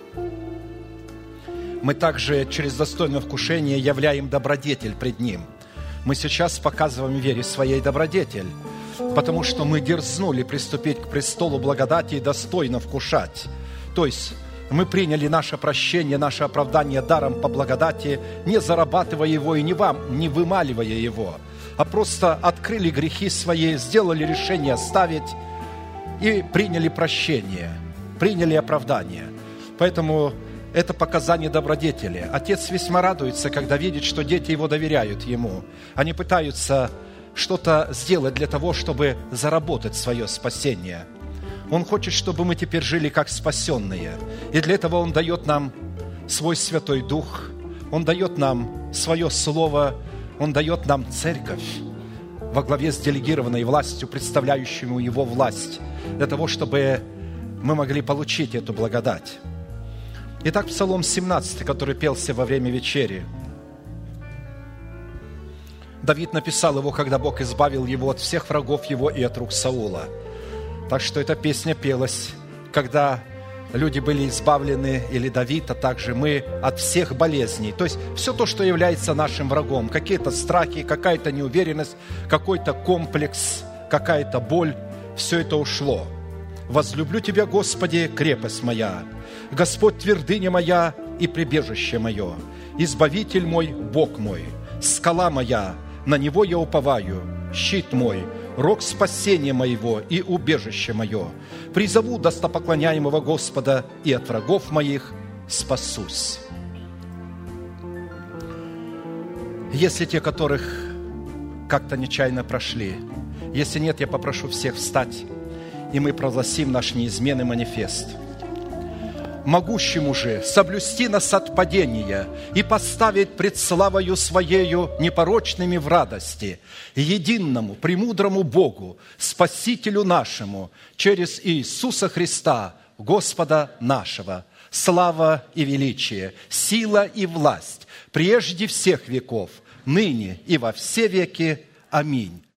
Мы также через достойное вкушение являем добродетель пред Ним. Мы сейчас показываем вере своей добродетель, потому что мы дерзнули приступить к престолу благодати и достойно вкушать. То есть мы приняли наше прощение, наше оправдание даром по благодати, не зарабатывая его и не, вам, не вымаливая его, а просто открыли грехи свои, сделали решение оставить и приняли прощение, приняли оправдание. Поэтому это показание добродетели. Отец весьма радуется, когда видит, что дети его доверяют ему. Они пытаются что-то сделать для того, чтобы заработать свое спасение. Он хочет, чтобы мы теперь жили как спасенные. И для этого Он дает нам свой Святой Дух, Он дает нам свое Слово, Он дает нам церковь. во главе с делегированной властью, представляющему Его власть, для того, чтобы мы могли получить эту благодать. Итак, Псалом семнадцатый, который пелся во время вечери. Давид написал его, когда Бог избавил его от всех врагов его и от рук Саула. Так что эта песня пелась, когда люди были избавлены, или Давид, а также мы, от всех болезней. То есть все то, что является нашим врагом, какие-то страхи, какая-то неуверенность, какой-то комплекс, какая-то боль, все это ушло. «Возлюблю Тебя, Господи, крепость моя, Господь твердыня моя и прибежище мое, Избавитель мой, Бог мой, скала моя, на Него я уповаю, щит мой, рог спасения моего и убежище мое. Призову достопоклоняемого Господа, и от врагов моих спасусь». Если те, которых как-то нечаянно прошли, если нет, я попрошу всех встать, и мы прогласим наш неизменный манифест. «Могущему же соблюсти нас от падения и поставить пред славою Своею непорочными в радости, единому, премудрому Богу, Спасителю нашему, через Иисуса Христа, Господа нашего, слава и величие, сила и власть, прежде всех веков, ныне и во все веки. Аминь».